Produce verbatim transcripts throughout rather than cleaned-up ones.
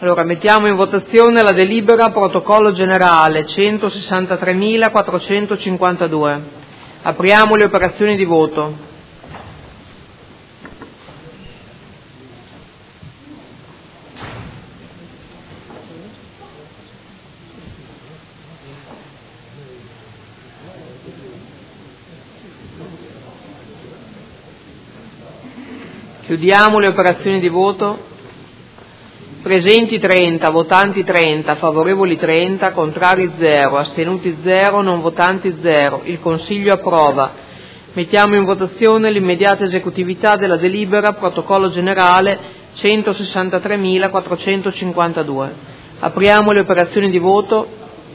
Allora, mettiamo in votazione la delibera protocollo generale centosessantatremilaquattrocentocinquantadue. Apriamo le operazioni di voto. Chiudiamo le operazioni di voto. Presenti trenta, votanti trenta, favorevoli trenta, contrari zero, astenuti zero, non votanti zero. Il Consiglio approva. Mettiamo in votazione l'immediata esecutività della delibera protocollo generale centosessantatremilaquattrocentocinquantadue. Apriamo le operazioni di voto.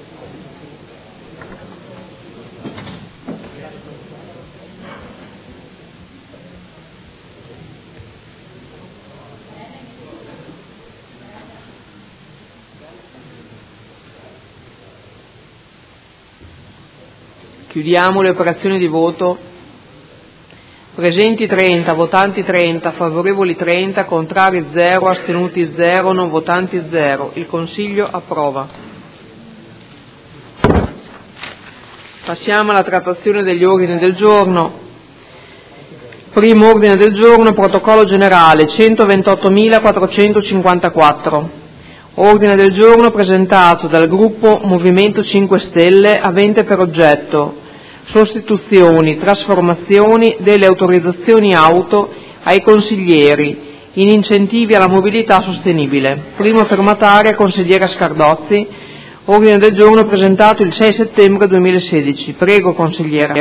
Chiudiamo le operazioni di voto. Presenti trenta, votanti trenta, favorevoli trenta, contrari zero, astenuti zero, non votanti zero. Il Consiglio approva. Passiamo alla trattazione degli ordini del giorno. Primo ordine del giorno, protocollo generale centoventottomilaquattrocentocinquantaquattro. Ordine del giorno presentato dal gruppo Movimento cinque Stelle avente per oggetto sostituzioni, trasformazioni delle autorizzazioni auto ai consiglieri in incentivi alla mobilità sostenibile. Primo firmataria consigliera Scardozzi. Ordine del giorno presentato il sei settembre duemilasedici. Prego, consigliera.